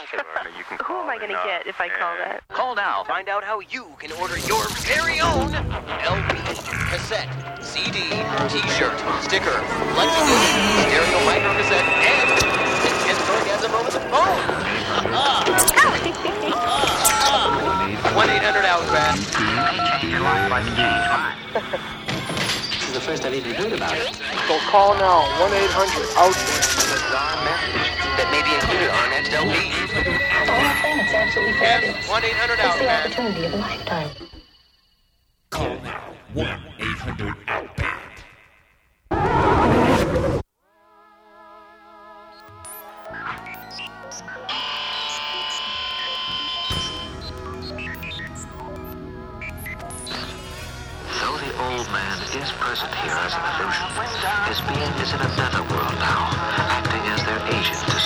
You can Who am I going to get if I call that? Call now. Find out how you can order your very own LP, cassette, CD, T-shirt, sticker, flexi disc, stereo micro cassette, and get an orgasm over the phone. 1-800-OUTBACK. Your life might change mine. This is the first I've even heard about it. So call now, 1-800-OUTBACK. Bizarre message that may be included on our next LP. The whole thing, it's absolutely fabulous. 1-800-OUTBACK. It's the opportunity of a lifetime. Call now, 1-800-OUTBACK. Though the old man is present here as an illusion, his being is in another world now, acting as their agent.